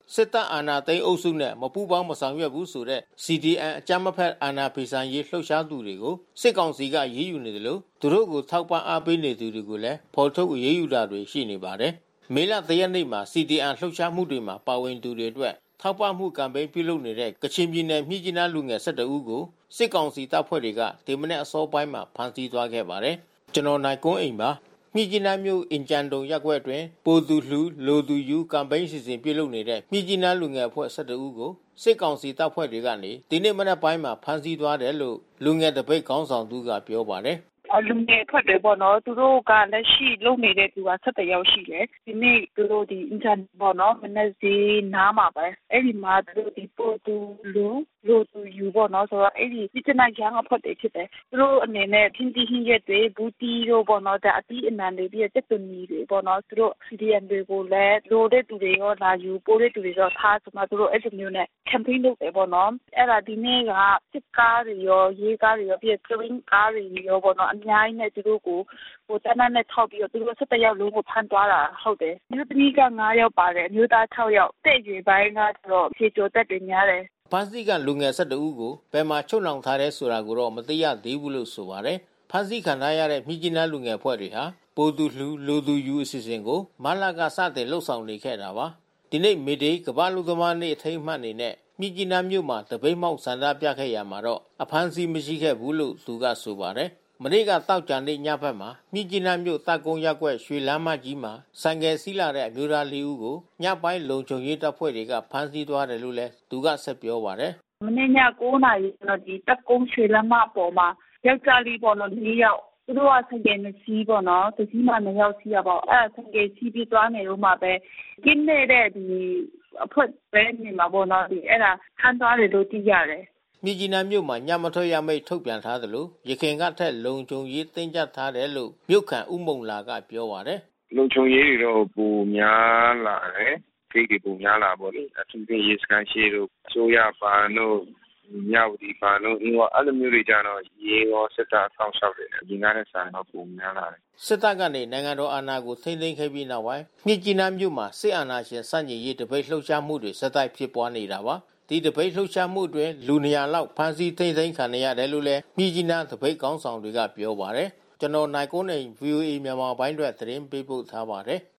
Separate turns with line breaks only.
စစ်တပ်အာဏာသိမ်းအုပ်စုနဲ့မပူးပေါင်းမဆောင်ရွက်ဘူးဆိုတဲ့ CDM အကြမ်းမဖက်အာဏာဖီဆန်ရေးလှုပ်ရှားသူတွေကိုစစ်ကောင်စီကရေးယူနေတယ်လို့သူတို့ကိုထောက်ပံ့အားပေးနေသူတွေကိုလည်းဖော်ထုတ်ရေးယူတာတွေရှိနေပါတယ်။မေလ ၁ ရက်နေ့မှာ CDM လှုပ်ရှားမှုတွေမှာပါဝင်သူတွေအတွက်ထောက်ပံ့မှုကမ်ပိန်းပြုလုပ်နေတဲ့ကချင်ပြည်နယ်မြစ်ကြီးနားလူငယ် ၁၁ ဦးကိုစစ်ကောင်စီတပ်ဖွဲ့တွေကဒီမနေ့အစောပိုင်းမှာဖမ်းဆီးသွားခဲ့ပါတယ်။ကျွန်တော်နိုင်ကွန်းအိမ်ပါမြစ်ကြီးနားမြို့အင်ဂျန်တုံရပ်ကွက်အတွင်းပိုသူလှူလိုသူယူကမ်ပိန်းစီစဉ်ပြုလုပ်နေတဲ့မြစ်ကြီးနားလူငယ်အဖွဲ့ ၁၁ ဦးကိုစစ်ကောင်စီတပ်ဖွဲ့တွေကနေဒီနေ့မနက်ပိုင်းမှာဖမ်းဆီးသွားတယ်လို့လူငယ်တပိတ်ခေါင်းဆောင်သူကပြောပါတယ်
လူငယ်ထွက်တယ်ပေါ့နော်သူတို့ကလက်ရှိလုံနေတဲ့သူက17ယောက်ရှိတယ်ဒီနေ့သူတို့ဒီ intern ပေါ့နော်မနေ့စီနားမှာပဲအဲ့ဒီမှာသူတို့ဒီပို့သူလိုသူယူပေါ့နော်ဆိုတော့အဲ့ဒီဒီနေ့ရန်အဖို့တည်းဖြစ်တယ်သူတို့အနေနဲ့ဖြင်းတီးဟင်းရက်တွေဘူးတီတို့ပေါ့နော်ဒါအတီးအနံတွေပြီးတက်တူနီတွေပေါ့နော်သူတို့ CDM တွေကိုလည်းလိုတဲ့သူတွေရောလာယူပို့တဲ့သူတွေရောထားဆိုမှသူတို့အဲ့ဒီမျိုးနဲ့ campaign လုပ်တယ်ပေါ့နော်အဲ့ဒါဒီနေ့ကစစ်ကားတွေရောရေးကားတွေရောပြီး green ကားတွေရောပေါ့နော်အများကြီးနဲ့သူတို့ကိုဟိုတန်းနဲ့ထောက်ပြီးတော့သူတို့17ယောက်လုံးကိုဖမ်းသွားတာဟုတ်တယ်မြို့သမီးက9ယောက်ပါတယ်မြို့သား6ယောက်တဲ့ရွယ်ပိုင်းကတော့ဖြေကျော်တက်တွေများတယ်
ဖမ်းဆီးကလူငယ်12ဦးကိုဘယ်မှာချုပ်နှောင်ထားတဲ့ဆိုတာကိုတော့မသိရသေးဘူးလို့ဆိုပါတယ်ဖမ်းဆီးခံထားရတဲ့မြစ်ကြီးနားလူငယ်အဖွဲ့တွေဟာပိုသူလှူလိုသူယူအစီအစဉ်ကိုမလကစတင်လှုပ်ဆောင်နေခဲ့တာပါဒီနေ့မေဒေးကမ္ဘာလူသမားနေ့အထိမ်းအမှတ်အနေနဲ့မြစ်ကြီးနားမြို့မှာတပိတ်မောက်ဆန္ဒပြခဲ့ရမှာတော့အဖမ်းဆီးမရှိခဲ့ဘူးလို့သူကဆိုပါတယ်မနေ့ကတောက်ကြံနေ့ညဘက်မှာမြစ်ကြီးနားမြို့တပ်ကုန်းရပ်ကွက်ရွှေလမ်းမကြီးမှာဆိုင်ကယ်စီးလာတဲ့အမျိုးသား၄ဦးကိုညပိုင်းလုံခြုံရေးတပ်ဖွဲ့တွေကဖမ်းဆီးသွားတယ်လို့လည်းသူကဆက်ပြောပါတယ်
မနေ့ည9နာရီကျွန်တော်ဒီတပ်ကုန်းရွှေလမ်းမပေါ်မှာယောက်ျားလေးပေါ်တော့၄ယောက်သူတို့ကဆိုင်ကယ်နဲ့စီးပေါ့နော်သူကြီးမှ2ယောက်စီးရပါအဲ့ဆိုင်ကယ်စီးပြီးသွားနေတော့မှပဲကင်းနေတဲ့ဒီအဖွဲ့ပဲနေမှာပေါ့နော်ဒီအဲ့ဒါခန်းသွားတယ်လို့သိရတယ်
မြစ်ကြီးနားမြို့မှာညမထွက်ရမိတ်ထုတ်ပြန်ထားသလိုရခိုင်ကထက်လုံခြုံရေးတင်းကျပ်ထားတယ်လို့မြို့ခံဦးမုံလာကပြောပါတယ်
လုံခြုံရေးတွေတော့ပုံများလာတယ်ခိတ်တွေပုံများလာပေါ့လေအထူးသဖြင့်ရေစကန်ရှိတို့ချိုးရပါတို့ညဝတီပါတို့အဲ့လိုမျိုးတွေကြတော့ရေရောစစ်တပ်အဆောင်ရှောက်တယ်ဒီကားနဲ့ဆိုင်တော့ပုံများလာတယ်
စစ်တပ်ကနေနိုင်ငံတော်အာဏာကိုထိန်းသိမ်းခဲ့ပြီးနောက်ပိုင်းမြစ်ကြီးနားမြို့မှာစစ်အာဏာရှင်စန့်ကျင်ရေးတပိတ်လှုပ်ရှားမှုတွေဆက်တိုက်ဖြစ်ပွားနေတာပါဒီတပိတ်လှုပ်ရှားမှုအတွင်းလူ200လောက်ဖမ်းဆီးထိန်းသိမ်းခံရတယ်လို့လည်းမြစ်ကြီးနားတပိတ်ကောင်းဆောင်တွေကပြောပါတယ်ကျွန်တော်နိုင်ကွန်းနေ VOA မြန်မာပိုင်းအတွက်သတင်းပေးပို့ထားပါတယ်